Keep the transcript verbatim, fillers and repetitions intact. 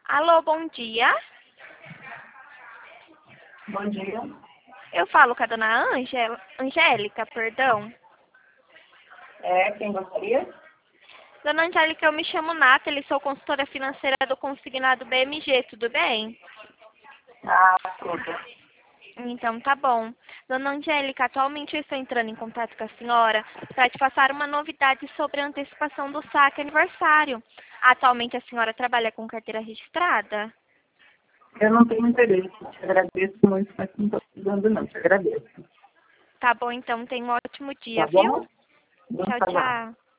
Alô, bom dia. Bom dia. Eu falo com a dona Angela, Angélica, perdão. É, quem gostaria? Dona Angélica, eu me chamo Nathalie, sou consultora financeira do consignado B M G, tudo bem? Ah, tudo. Então, tá bom. Dona Angélica, atualmente eu estou entrando em contato com a senhora para te passar uma novidade sobre a antecipação do saque aniversário. Atualmente a senhora trabalha com carteira registrada? Eu não tenho interesse. Te agradeço muito, mas não estou precisando não. Te agradeço. Tá bom, então tenha um ótimo dia, Tá viu? bom? Bom Tchau, trabalho. tchau.